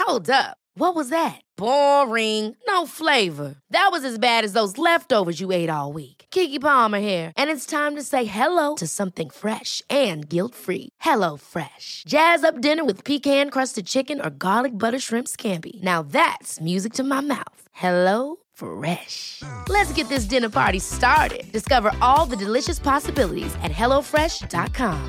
Hold up. What was that? Boring. No flavor. That was as bad as those leftovers you ate all week. Keke Palmer here, and it's time to say hello to something fresh and guilt-free. Hello Fresh. Jazz up dinner with pecan-crusted chicken or garlic butter shrimp scampi. Now that's music to my mouth. Hello Fresh. Let's get this dinner party started. Discover all the delicious possibilities at hellofresh.com.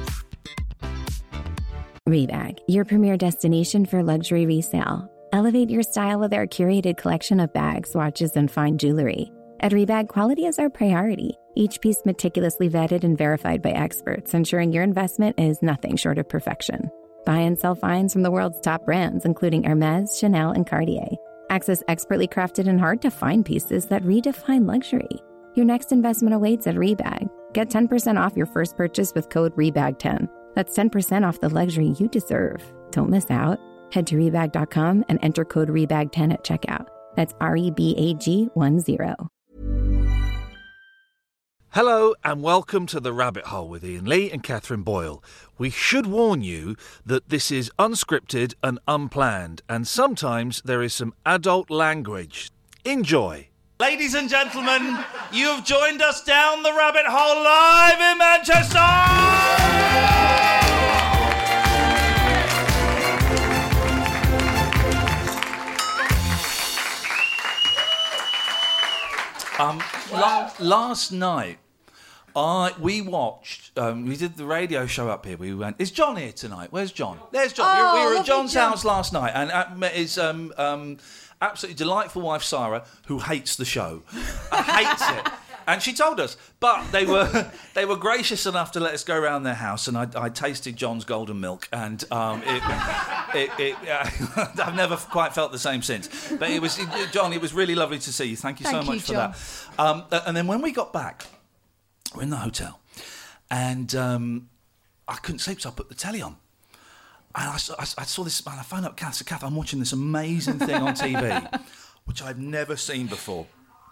Rebag, your premier destination for luxury resale. Elevate your style with our curated collection of bags, watches, and fine jewelry. At Rebag, quality is our priority. Each piece meticulously vetted and verified by experts, ensuring your investment is nothing short of perfection. Buy and sell finds from the world's top brands, including Hermès, Chanel, and Cartier. Access expertly crafted and hard-to-find pieces that redefine luxury. Your next investment awaits at Rebag. Get 10% off your first purchase with code REBAG10. That's 10% off the luxury you deserve. Don't miss out. Head to Rebag.com and enter code REBAG10 at checkout. That's REBAG10. Hello and welcome to The Rabbit Hole with Ian Lee and Catherine Boyle. We should warn you that this is unscripted and unplanned, and sometimes there is some adult language. Enjoy. Ladies and gentlemen, you have joined us down the rabbit hole live in Manchester! Last night, we watched, we did the radio show up here. We went, is John here tonight? Where's John? There's John. We were at John's house last night, and met his absolutely delightful wife, Sarah, who hates the show. Hates it. And she told us, but they were gracious enough to let us go around their house, and I tasted John's golden milk, and I've never quite felt the same since. But John, it was really lovely to see you. Thank you so much for that. And then when we got back, we're in the hotel, and I couldn't sleep, so I put the telly on. And I saw this, and I phoned up Kath. So, Kath, I'm watching this amazing thing on TV, which I've never seen before.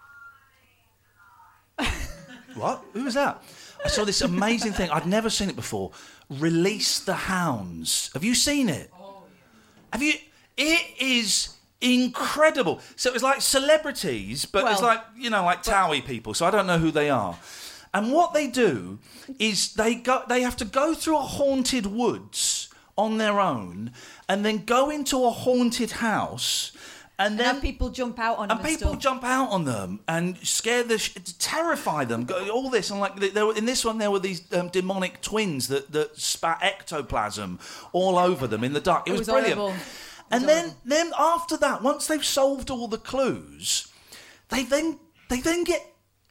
What? Who was that? I saw this amazing thing. I'd never seen it before. Release the Hounds. Have you seen it? Oh, yeah. Have you? It is incredible. So it was like celebrities, but it's like, like Towie people. So I don't know who they are. And what they do is they have to go through a haunted woods on their own, and then go into a haunted house. And then people jump out on them. And people jump out on them and scare terrify them. All this, and in this one there were these demonic twins that spat ectoplasm all over them in the dark. It was brilliant. Horrible. And then after that, once they've solved all the clues, they then get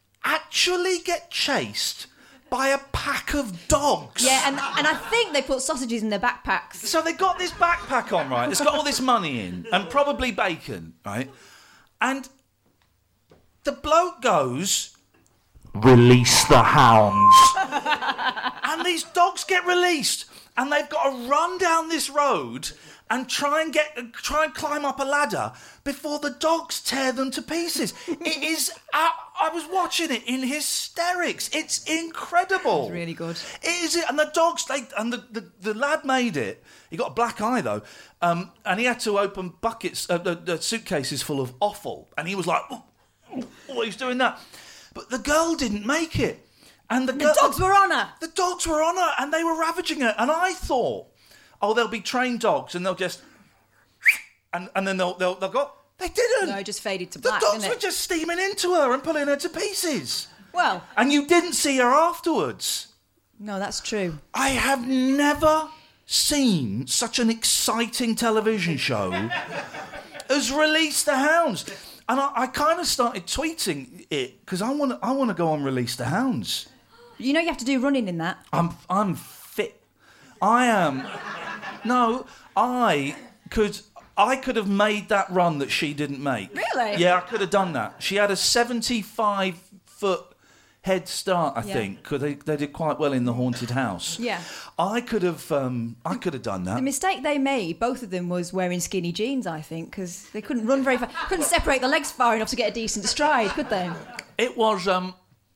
chased by a pack of dogs. Yeah, and I think they put sausages in their backpacks. So they got this backpack on, right? It's got all this money in, and probably bacon, right? And the bloke goes, release the hounds. And these dogs get released, and they've got to run down this road and try and climb up a ladder before the dogs tear them to pieces. It is. I was watching it in hysterics. It's incredible. It's really good. It is. And the dogs. The lad made it. He got a black eye though, and he had to open buckets, the suitcases full of offal, and he was like, oh, he's doing that. But the girl didn't make it, and the dogs were on her. The dogs were on her, and they were ravaging her. And I thought, they'll be trained dogs, and they'll just, and then they'll go. They didn't. No, it just faded to black. The dogs were just steaming into her and pulling her to pieces. Well, and you didn't see her afterwards. No, that's true. I have never seen such an exciting television show as Release the Hounds, and I kind of started tweeting it because I want to go on Release the Hounds. You know, you have to do running in that. I'm fit. I am. No, I could have made that run that she didn't make. Really? Yeah, I could have done that. She had a 75-foot head start, I think, because they did quite well in the haunted house. Yeah. I could have done that. The mistake they made, both of them, was wearing skinny jeans, I think, because they couldn't run very fast. Couldn't separate the legs far enough to get a decent stride, could they? It was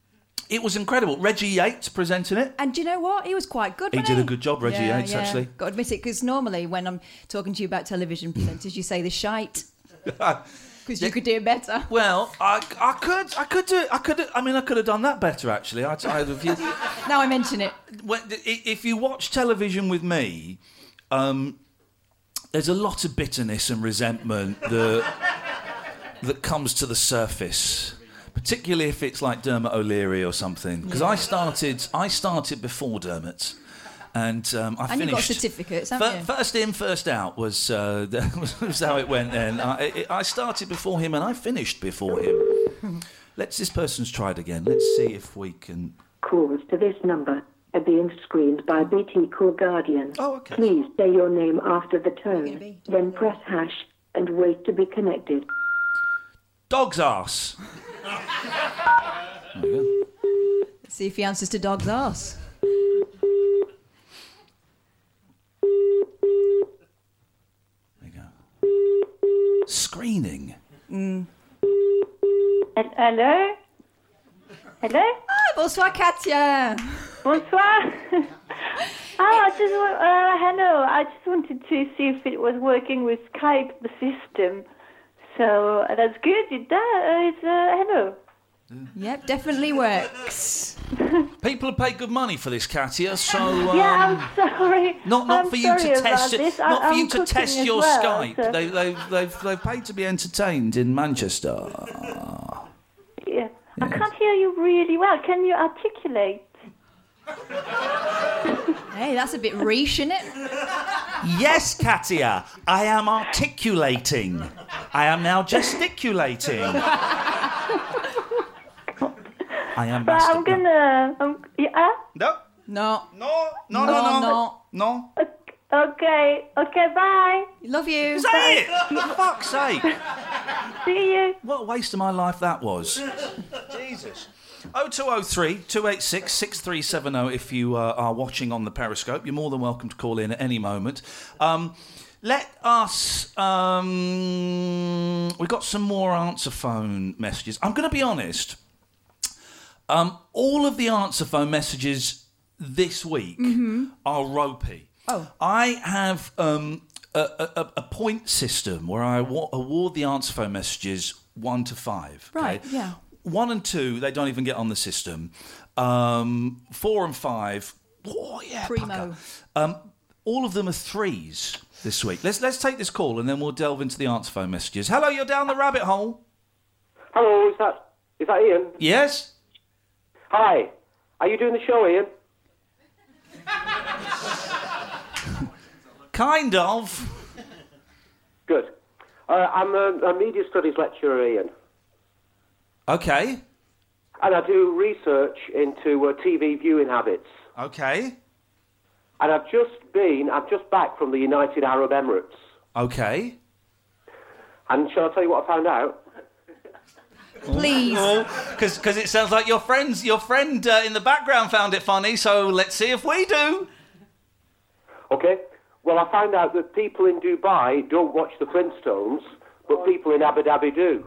It was incredible. Reggie Yates presenting it. And do you know what? He was quite good. He wasn't did a good job, Reggie Yates, actually. Got to admit it, because normally when I'm talking to you about television presenters, you say the shite. Because you could do it better. Well, I could do it. I could have done that better, actually. Now I mention it. If you watch television with me, there's a lot of bitterness and resentment that comes to the surface, particularly if it's like Dermot O'Leary or something. Because I started before Dermot. And I finished. And you got certificates, haven't you? First in, first out was how it went then. I started before him and I finished before him. This person's tried again. Let's see if we can... Calls to this number are being screened by BT Call Guardian. Oh, okay. Please say your name after the tone, then press hash and wait to be connected. Dog's arse. There we go. Let's see if he answers to dog's arse. Screening. Hello? Hello? Hi, bonsoir, Katya. Bonsoir. Hello. I just wanted to see if it was working with Skype, the system. So that's good. It does. Hello. Yep, definitely works. People have paid good money for this, Katia. So yeah, I'm sorry. Not for you to test it. Not for you to test your Skype. So. They've paid to be entertained in Manchester. Yeah, I can't hear you really well. Can you articulate? Hey, that's a bit riche, isn't it? Yes, Katia, I am articulating. I am now gesticulating. I am. But I'm gonna. No. Okay. Bye. Love you. Is that it? For fuck's sake. See you. What a waste of my life that was. Jesus. 0203 286 6370 if you are watching on the Periscope. You're more than welcome to call in at any moment. Let us... we've got some more answer phone messages. I'm going to be honest. All of the answer phone messages this week are ropey. Oh. I have a point system where I award the answer phone messages 1 to 5. Okay? Right, yeah. 1 and 2, they don't even get on the system. 4 and 5, oh yeah, Primo. all of them are 3s this week. Let's take this call and then we'll delve into the answer phone messages. Hello, you're down the rabbit hole. Hello, is that Ian? Yes. Hi. Are you doing the show, Ian? Kind of. Good. I'm a media studies lecturer, Ian. Okay. And I do research into TV viewing habits. Okay. And I'm just back from the United Arab Emirates. Okay. And shall I tell you what I found out? Please. Because it sounds like your friend in the background found it funny, so let's see if we do. Okay. Well, I found out that people in Dubai don't watch the Flintstones, but people in Abu Dhabi do.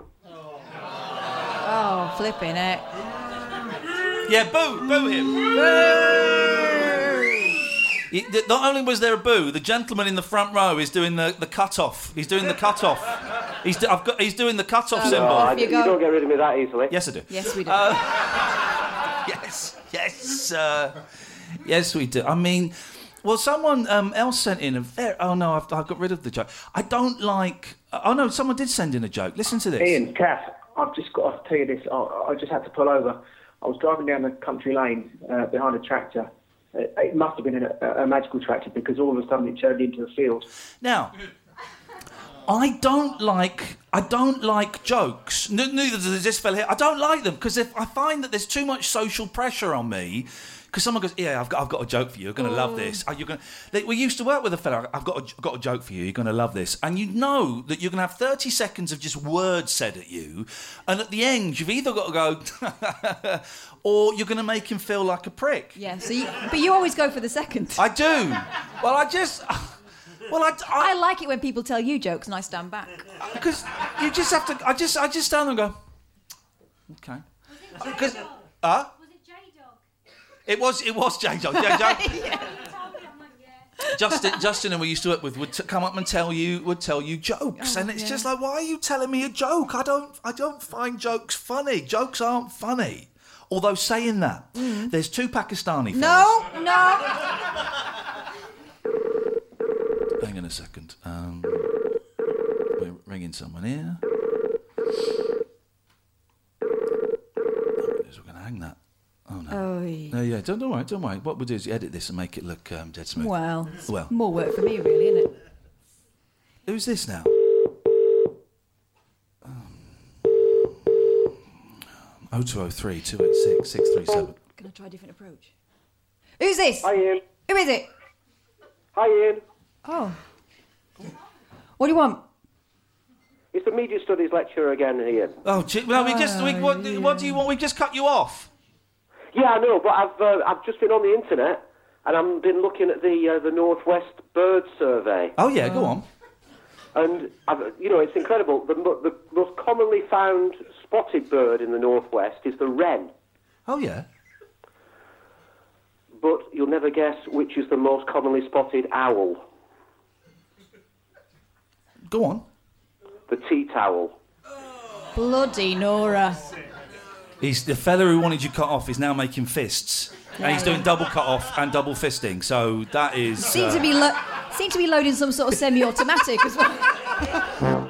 Oh, flipping it. Yeah, boo him. Not only was there a boo, the gentleman in the front row is doing the cut-off. He's doing the cut-off. He's doing the cut-off symbol. You don't get rid of me that easily. Yes, I do. Yes, we do. Yes, we do. I mean, well, someone else sent in a very... Oh, no, I've got rid of the joke. I don't like... Oh, no, someone did send in a joke. Listen to this. Ian, Kath, I've just got to tell you this. I just had to pull over. I was driving down the country lane behind a tractor. It must have been a magical tractor because all of a sudden it turned into a field. Now, I don't like jokes. Neither does this fella here. I don't like them because I find that there's too much social pressure on me. Because someone goes, yeah, I've got a joke for you. You're going to love this. We used to work with a fella. I've got a joke for you. You're going to love this. And you know that you're going to have 30 seconds of just words said at you. And at the end, you've either got to go, or you're going to make him feel like a prick. Yeah. But you always go for the second. I do. Well, I like it when people tell you jokes and I stand back. Because you just have to. I just stand there and go, okay. Because, It was Jane Jones. Justin and we used to work with would come up and tell you jokes, and it's just like, why are you telling me a joke? I don't find jokes funny. Jokes aren't funny. Although saying that, there's two Pakistani fellas. No. Hang on a second. We're ringing someone here. We're going to hang that. Oh, no. Oh, yeah. Don't worry. What we'll do is edit this and make it look dead smooth. Well, more work for me, really, isn't it? Who's this now? 0203 286 637. Can I try a different approach? Who's this? Hi, Ian. Who is it? Hi, Ian. Oh. What do you want? It's the media studies lecturer again, Ian. Oh, what do you want? We've just cut you off. Yeah, I know, but I've just been on the internet and I've been looking at the Northwest Bird Survey. Oh yeah, go on. And it's incredible. The most commonly found spotted bird in the Northwest is the wren. Oh yeah. But you'll never guess which is the most commonly spotted owl. Go on. The teat owl. Bloody Nora. He's the fella who wanted you cut off is now making fists, and he's doing double cut off and double fisting. So that is. Seem to be loading some sort of semi-automatic as well.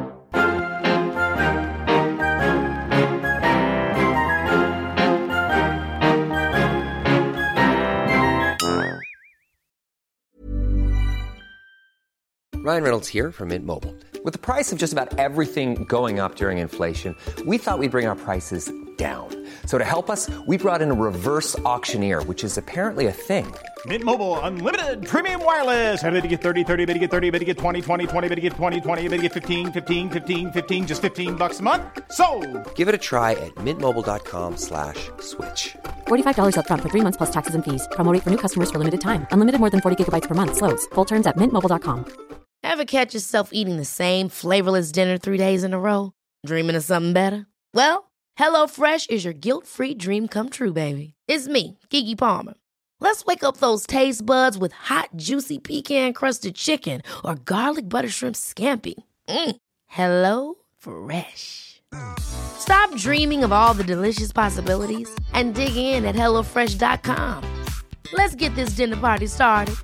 Ryan Reynolds here from Mint Mobile. With the price of just about everything going up during inflation, we thought we'd bring our prices down. So to help us, we brought in a reverse auctioneer, which is apparently a thing. Mint Mobile Unlimited Premium Wireless. How to get 30, 30, bit to get 30, bit to get 20, 20, 20, bit to get 20, 20, bit to get 15, 15, 15, 15, just $15 a month? Sold! Give it a try at mintmobile.com/switch. $45 up front for 3 months plus taxes and fees. Promo rate for new customers for limited time. Unlimited more than 40 gigabytes per month. Slows full terms at mintmobile.com. Ever catch yourself eating the same flavorless dinner 3 days in a row? Dreaming of something better? Well, HelloFresh is your guilt-free dream come true, baby. It's me, Keke Palmer. Let's wake up those taste buds with hot, juicy pecan-crusted chicken or garlic butter shrimp scampi. Hello Fresh. Stop dreaming of all the delicious possibilities and dig in at HelloFresh.com. Let's get this dinner party started.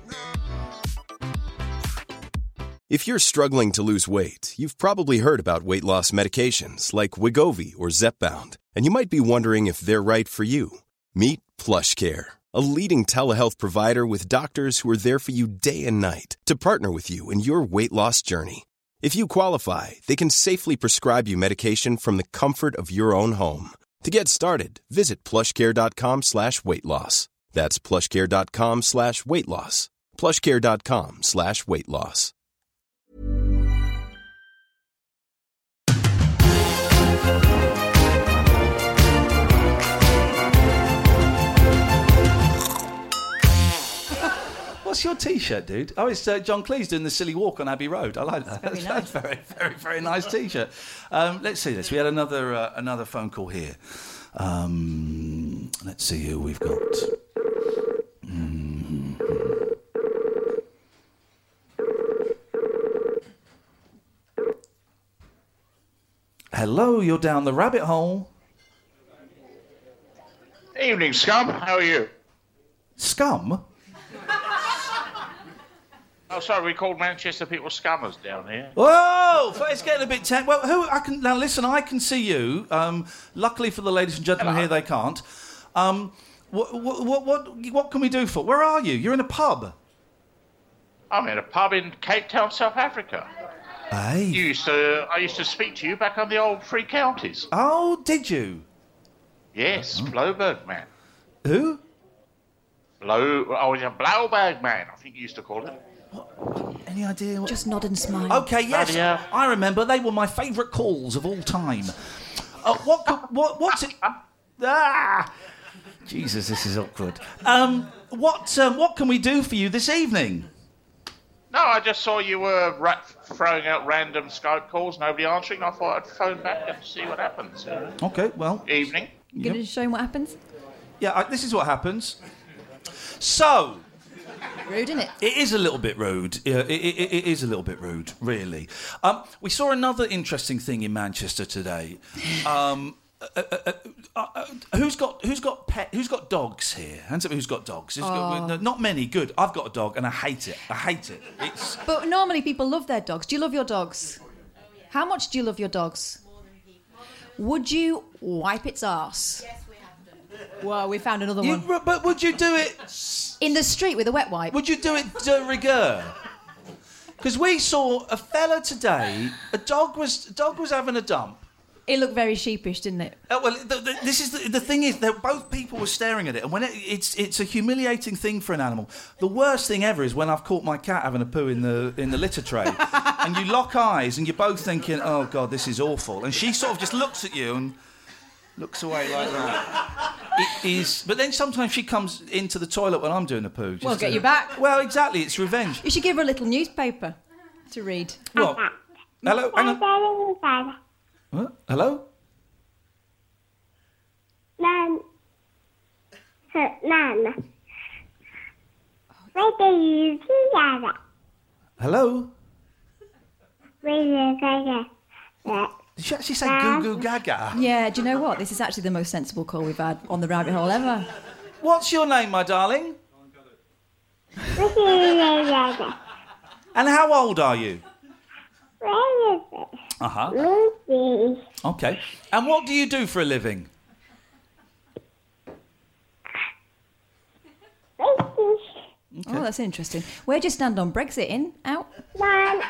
If you're struggling to lose weight, you've probably heard about weight loss medications like Wegovy or Zepbound, and you might be wondering if they're right for you. Meet PlushCare, a leading telehealth provider with doctors who are there for you day and night to partner with you in your weight loss journey. If you qualify, they can safely prescribe you medication from the comfort of your own home. To get started, visit plushcare.com/weightloss. That's plushcare.com/weightloss. plushcare.com/weightloss. What's your T-shirt, dude? Oh, it's John Cleese doing the silly walk on Abbey Road. I like that. That's very, very, very nice T-shirt. Let's see this. We had another phone call here. Let's see who we've got. Hello, you're down the rabbit hole. Evening, scum. How are you? Scum? Oh, sorry, we called Manchester people scummers down here. Whoa! It's getting a bit tense. Well, I can see you. Luckily for the ladies and gentlemen here, they can't. What can we do for? Where are you? You're in a pub. I'm in a pub in Cape Town, South Africa. Hey. I used to speak to you back on the old Three Counties. Oh, did you? Yes, Blowberg Man. Who? Blowberg Man, I think you used to call it. Any idea? Just nod and smile. Okay, yes, I remember. They were my favourite calls of all time. What's it? Jesus, this is awkward. What can we do for you this evening? No, I just saw you were throwing out random Skype calls, nobody answering. I thought I'd phone back and see what happens. Okay, well. Evening. You going to show him what happens? Yeah, this is what happens. So... Rude, isn't it? It is a little bit rude. It is a little bit rude, really. We saw another interesting thing in Manchester today. Who's got dogs here? Hands up, who's got dogs? Not many. Good. I've got a dog, and I hate it. It's. But normally people love their dogs. Do you love your dogs? How much do you love your dogs? Would you wipe its arse? Yes, we have to. Well, we found another one. But would you do it in the street with a wet wipe? Would you do it de rigueur? Because we saw a fella today. A dog was having a dump. It looked very sheepish, didn't it? Well, this is the thing is that both people were staring at it, and when it's a humiliating thing for an animal. The worst thing ever is when I've caught my cat having a poo in the litter tray, and you lock eyes, and you're both thinking, "Oh God, this is awful," and she sort of just looks at you and looks away like that. It is, but then sometimes she comes into the toilet when I'm doing a poo. Well, get you back. Well, exactly, it's revenge. You should give her a little newspaper to read. What? Hello, hang on. What? Hello? Nan. Where do you see that? Hello? Where Did she actually say goo goo gaga? Yeah, do you know what? This is actually the most sensible call we've had on the rabbit hole ever. What's your name, my darling? And how old are you? Where is it? Uh-huh. Lucy. Okay. And what do you do for a living? Okay. Oh, that's interesting. Where do you stand on Brexit? In? Out? None.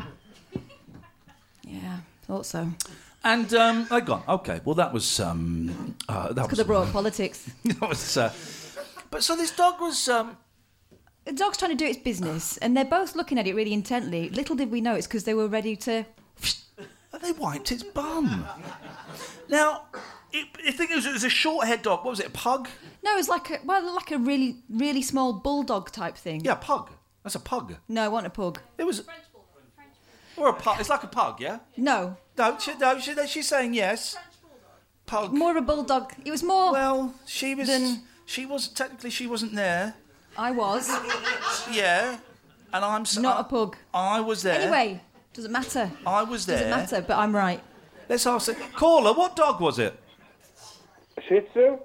Yeah, thought so. And they've gone. Okay. Well, that was because of broad politics. That was. But so this dog was. The dog's trying to do its business, and they're both looking at it really intently. Little did we know it's because they were ready to. They wiped its bum. Now, I think it was a short-haired dog. What was it? A pug? No, it was like a really, really small bulldog type thing. Yeah, pug. That's a pug. No, I want a pug. It was. Or a pug. It's like a pug, yeah? No. She's saying yes. Pug. More a bulldog. It was more. Well, she was. Technically, she wasn't there. I was. Yeah. And I'm. Not a pug. I was there. Anyway, doesn't matter. I was there. Doesn't matter, but I'm right. Let's ask it. Caller, what dog was it? Shih Tzu.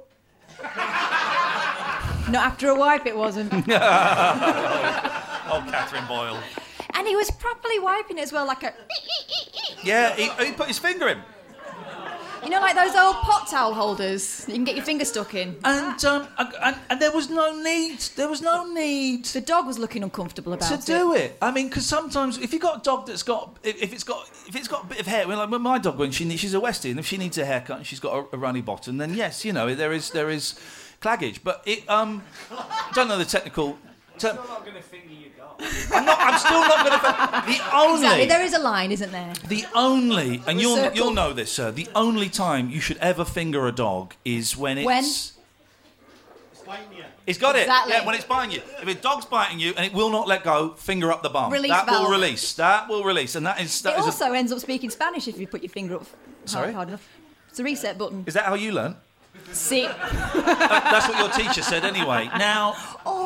Not after a wipe, it wasn't. Oh, Catherine Boyle. And he was properly wiping it as well, like a. Yeah, he put his finger in. You know, like those old pot towel holders you can get your finger stuck in. And there was no need. There was no need. The dog was looking uncomfortable about it. To do it. I mean, because sometimes if you've got a dog that's got if it's got a bit of hair, like when my dog, when she's a Westie, and if she needs a haircut and she's got a runny bottom, then yes, you know there is claggage. But it don't know the technical. I'm not going to finger your dog. I'm still not going to. The only. Exactly, there is a line, isn't there? The only, and you'll know this, sir. The only time you should ever finger a dog is when it's. When? It's biting you. He's got Exactly. it. Yeah, when it's biting you. If a dog's biting you and it will not let go, finger up the bum. Release that valve. will release. That will release, and that is. It also ends up speaking Spanish if you put your finger up Sorry? hard enough. It's a reset button. Is that how you learn? See. That's what your teacher said anyway. Now.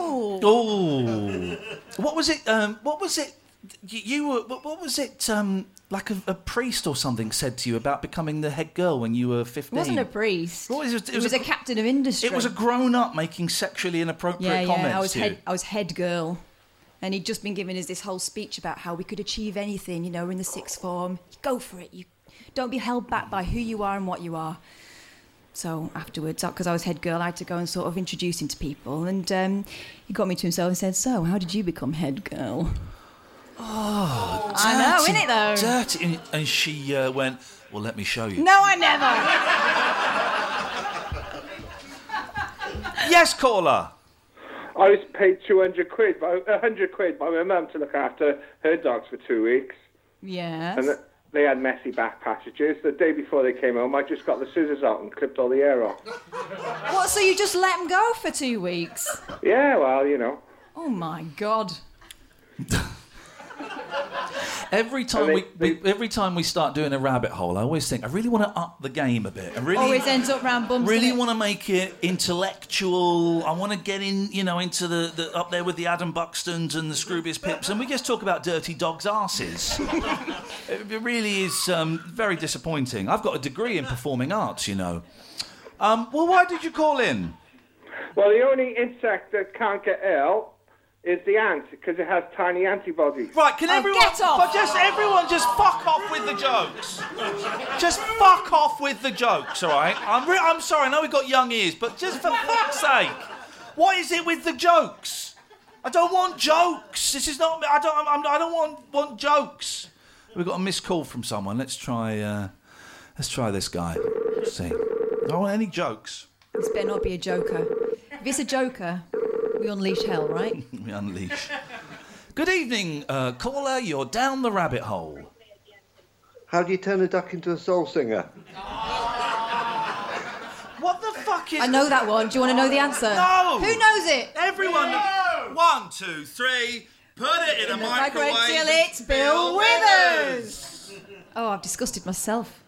Oh. What was it? What was it? You were. What was it? Like a priest or something said to you about becoming the head girl when you were 15. It wasn't a priest. What was it? It was a captain of industry. It was a grown-up making sexually inappropriate comments to you. I was head girl. And he'd just been giving us this whole speech about how we could achieve anything, you know, we're in the sixth form. Go for it. You don't be held back by who you are and what you are. So afterwards, because I was head girl, I had to go and sort of introduce him to people. And he got me to himself and said, "So, how did you become head girl?" Oh, dirty, I know, innit though? Dirty. And she went, "Well, let me show you." No, I never. Yes, caller. I was paid 100 quid by my mum to look after her dogs for 2 weeks. Yes. And they had messy back passages. The day before they came home, I just got the scissors out and clipped all the hair off. What, so you just let them go for 2 weeks? Yeah, well, you know. Oh, my God. Every time we start doing a rabbit hole, I always think I really want to up the game a bit. I really Always ends up round bums. really want to make it intellectual. I want to get in, into the up there with the Adam Buxtons and the Scroobius Pips, and we just talk about dirty dogs' arses. It really is very disappointing. I've got a degree in performing arts, Well, why did you call in? Well, the only insect that can't get ill is the ant, because it has tiny antibodies. Right, can everyone... get off! But everyone just fuck off with the jokes. Just fuck off with the jokes, all right? I'm sorry, I know we've got young ears, but just for fuck's sake, what is it with the jokes? I don't want jokes. This is not... I don't want jokes. We've got a missed call from someone. Let's try this guy. Let's see. I don't want any jokes. This better not be a joker. If it's a joker, we unleash hell, right? We unleash. Good evening, caller. You're down the rabbit hole. How do you turn a duck into a soul singer? What the fuck is... I know that one. Do you want to know the answer? No! Who knows it? Everyone... No! 1, 2, 3... Put it in a microwave till it's Bill Withers. Oh, I've disgusted myself.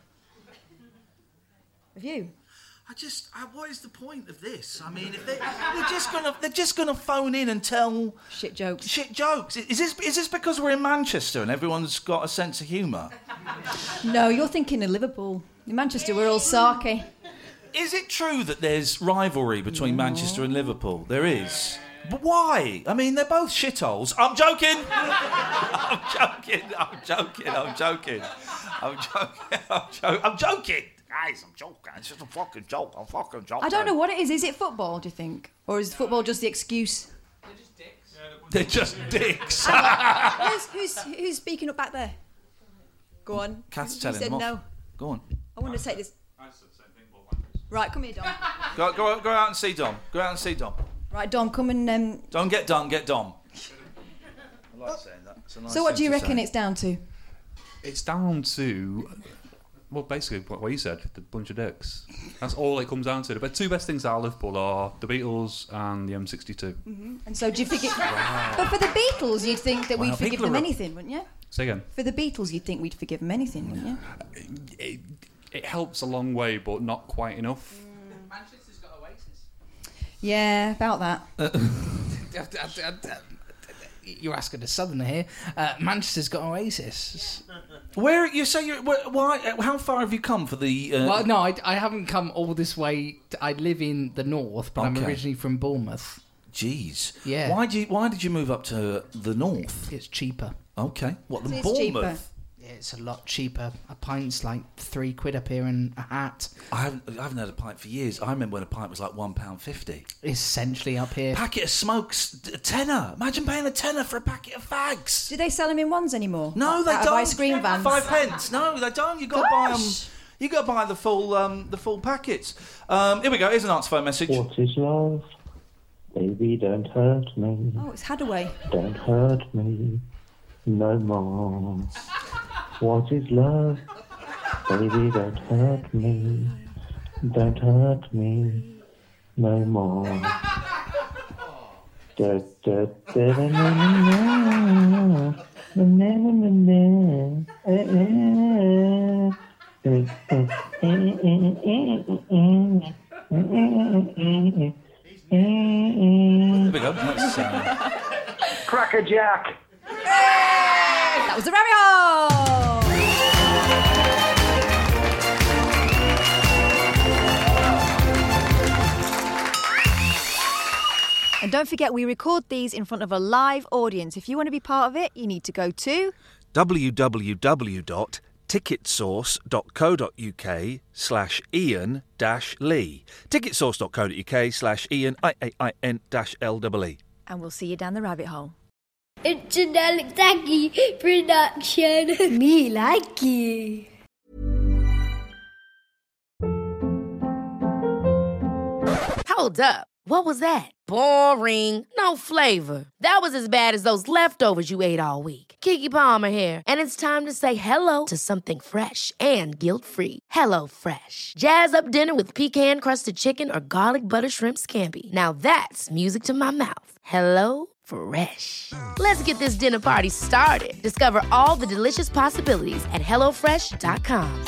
Have you? What is the point of this? I mean, if they're just gonna phone in and tell shit jokes. Shit jokes. Is this because we're in Manchester and everyone's got a sense of humour? No, you're thinking of Liverpool. In Manchester, we're all sarky. Is it true that there's rivalry between Manchester and Liverpool? There is. But why? I mean, they're both shitholes. I'm joking. I'm joking. Guys, I'm joking. It's just a fucking joke. I'm fucking joking. I don't know what it is. Is it football, do you think? Or is football just the excuse? They're just dicks. Who's speaking up back there? Go on. Kath's You telling said them off. no. Go on. I want to take this. Right, come here, Dom. Go out and see Dom. Go out and see Dom. Right, Dom, come and... Don't get Dom, get Dom. I like saying that. It's a nice So what do you thing to reckon say. it's down to? It's down to... Well, basically, what you said, the bunch of dicks. That's all it comes down to. The two best things out of Liverpool are the Beatles and the M62. Mm-hmm. And so do you think it... But for the Beatles, you'd think that we'd forgive them anything, wouldn't you? Say again? For the Beatles, you'd think we'd forgive them anything, wouldn't you? It helps a long way, but not quite enough. Manchester's got Oasis. Yeah, about that. You're asking a southerner here. Manchester's got Oasis. Where you say you? Why? How far have you come for the? Well, no, I haven't come all this way. I live in the north, but I'm Okay. originally from Bournemouth. Jeez. Yeah. Why did you move up to the north? It's cheaper. Okay. What the It's Bournemouth? It's a lot cheaper. A pint's like £3 up here and a hat. I haven't had a pint for years. I remember when a pint was like £1.50. Essentially up here. Packet of smokes, a tenner. Imagine paying a tenner for a packet of fags. Do they sell them in ones anymore? No, they Out don't. Of ice cream vans. 5 pence. No, they don't. You got to buy them. You got to buy the full packets. Here we go. Here's an answer phone message. What is love? Baby, don't hurt me. Oh, it's Hadaway. Don't hurt me no more. What is love? Baby, don't hurt me. Don't hurt me no more. Da, da, da, da, na, na, na, na, na, na, Here we go. That's, Cracker Jack. That was the rabbit hole. And don't forget, we record these in front of a live audience. If you want to be part of it, you need to go to www.ticketsource.co.uk/Ian-Lee. Ticketsource.co.uk/Ian-Lee. and we'll see you down the rabbit hole. It's an Alex Aggie production. Me like you. Hold up. What was that? Boring. No flavor. That was as bad as those leftovers you ate all week. Keke Palmer here, and it's time to say hello to something fresh and guilt-free. Hello Fresh. Jazz up dinner with pecan-crusted chicken or garlic butter shrimp scampi. Now that's music to my mouth. Hello Fresh. Let's get this dinner party started. Discover all the delicious possibilities at HelloFresh.com.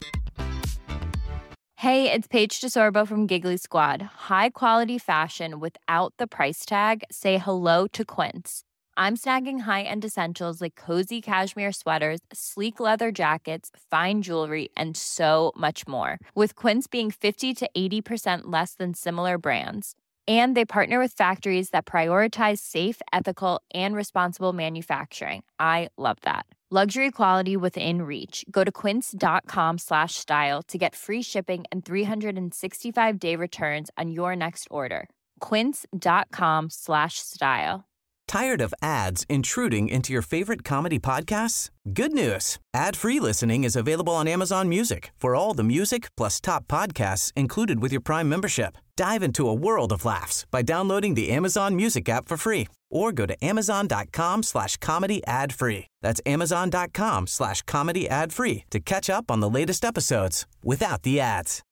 Hey, it's Paige DeSorbo from Giggly Squad. High quality fashion without the price tag. Say hello to Quince. I'm snagging high-end essentials like cozy cashmere sweaters, sleek leather jackets, fine jewelry, and so much more. With Quince being 50 to 80% less than similar brands. And they partner with factories that prioritize safe, ethical, and responsible manufacturing. I love that. Luxury quality within reach. Go to quince.com/style to get free shipping and 365-day returns on your next order. Quince.com/style. Tired of ads intruding into your favorite comedy podcasts? Good news. Ad-free listening is available on Amazon Music for all the music plus top podcasts included with your Prime membership. Dive into a world of laughs by downloading the Amazon Music app for free or go to amazon.com/comedy ad-free. That's amazon.com/comedy ad-free to catch up on the latest episodes without the ads.